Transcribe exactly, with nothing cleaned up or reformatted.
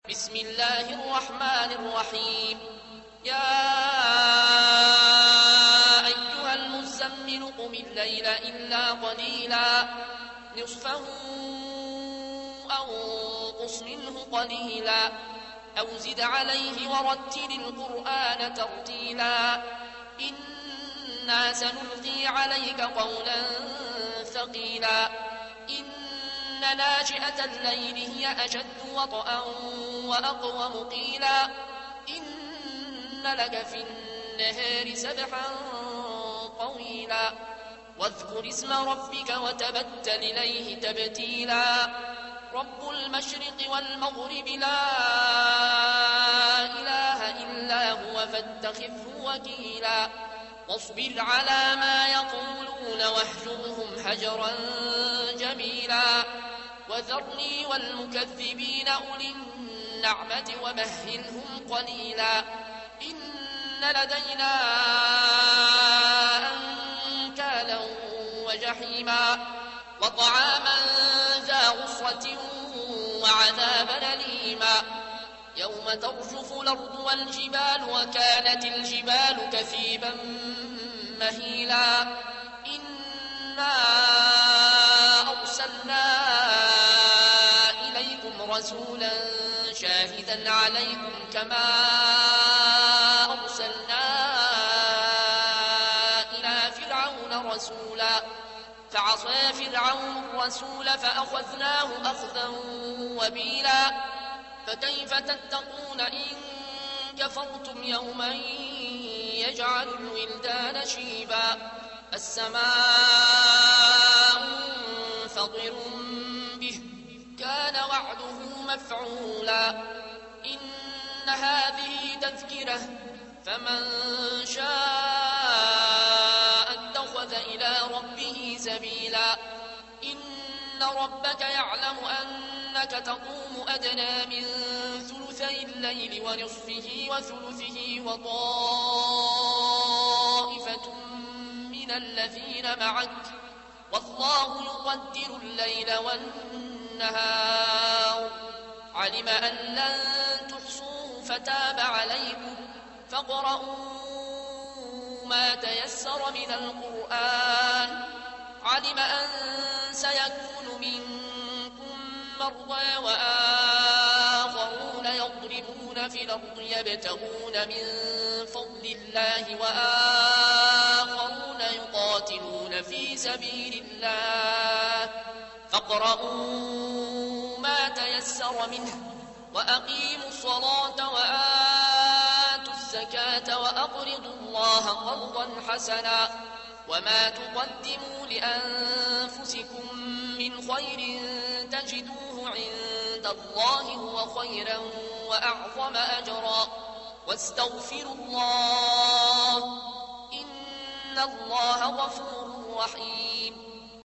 بسم الله الرحمن الرحيم. يا أيها المزمل قم الليل إلا قليلا نصفه أو انقص منه قليلا أو زد عليه ورتل القرآن ترتيلا إنا سنلقي عليك قولا ثقيلا إن ناشئة الليل هي أشد وطئا وأقوم قيلا إن لك في النهار سبحا طويلا واذكر اسم ربك وتبتل إليه تبتيلا رب المشرق والمغرب لا إله إلا هو فاتخذه وكيلا واصبر على ما يقولون واهجرهم هجرا جميلا وذرني والمكذبين أولي النعمة ومهلهم قليلا إن لدينا أنكالا وجحيما وطعاما ذا غصة وعذابا أليما يوم ترجف الأرض والجبال وكانت الجبال كثيبا مهيلا إنا أرسلنا إليكم رسولا شاهدا عليكم كما أرسلنا إلى فرعون رسولا فعصى فرعون الرسول فأخذناه أخذا وبيلا فكيف تتقون إن كفرتم يوما يجعل الولدان شيبا السماء منفطر به كان وعده مفعولا إن هذه تذكرة فمن شاء اتخذ إلى ربه سبيلا إن ربك يعلم أنك تقوم أدنى من ثلثي الليل ونصفه وثلثه وطائفة من الذين معك والله يقدر الليل والنهار علم أن لن تحصوه فتاب عليكم فاقرؤوا ما تيسر من القرآن علم أن سيكون منكم مرضى وآخرون يضربون في الأرض يبتغون من فضل الله وآخرون يقاتلون في سبيل الله فاقرؤوا ما تيسر منه وأقيموا الصلاة وآتوا الزكاة وأقرضوا الله قرضا حسنا وما تقدموا لأنفسكم من خير تجدوه عند الله هو خيرا وأعظم أجرا واستغفروا الله إن الله غفور رحيم